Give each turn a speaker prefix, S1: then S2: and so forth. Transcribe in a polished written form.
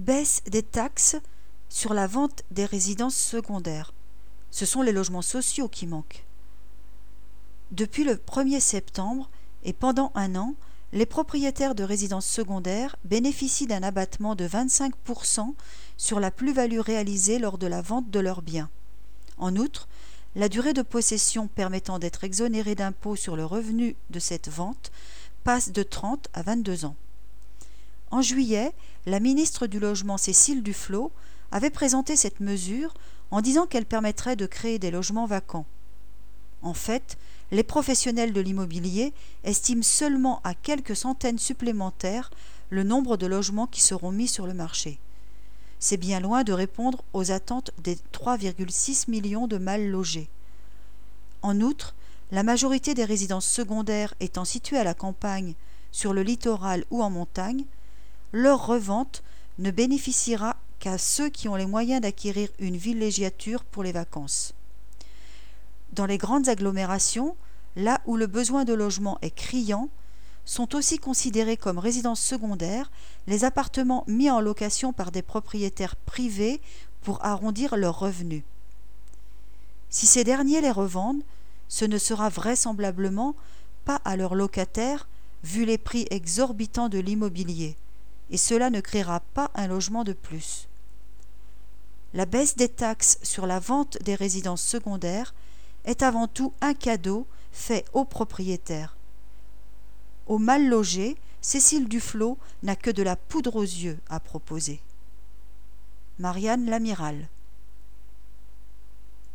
S1: Baisse des taxes sur la vente des résidences secondaires. Ce sont les logements sociaux qui manquent. Depuis le 1er septembre et pendant un an, les propriétaires de résidences secondaires bénéficient d'un abattement de 25% sur la plus-value réalisée lors de la vente de leurs biens. En outre, la durée de possession permettant d'être exonéré d'impôt sur le revenu de cette vente passe de 30 à 22 ans. En juillet, la ministre du Logement Cécile Duflot avait présenté cette mesure en disant qu'elle permettrait de créer des logements vacants. En fait, les professionnels de l'immobilier estiment seulement à quelques centaines supplémentaires le nombre de logements qui seront mis sur le marché. C'est bien loin de répondre aux attentes des 3,6 millions de mal logés. En outre, la majorité des résidences secondaires étant situées à la campagne, sur le littoral ou en montagne, leur revente ne bénéficiera qu'à ceux qui ont les moyens d'acquérir une villégiature pour les vacances. Dans les grandes agglomérations, là où le besoin de logement est criant, sont aussi considérés comme résidences secondaires les appartements mis en location par des propriétaires privés pour arrondir leurs revenus. Si ces derniers les revendent, ce ne sera vraisemblablement pas à leurs locataires, vu les prix exorbitants de l'immobilier, et cela ne créera pas un logement de plus. La baisse des taxes sur la vente des résidences secondaires est avant tout un cadeau fait aux propriétaires. Aux mal logés, Cécile Duflot n'a que de la poudre aux yeux à proposer. Marianne Lamiral.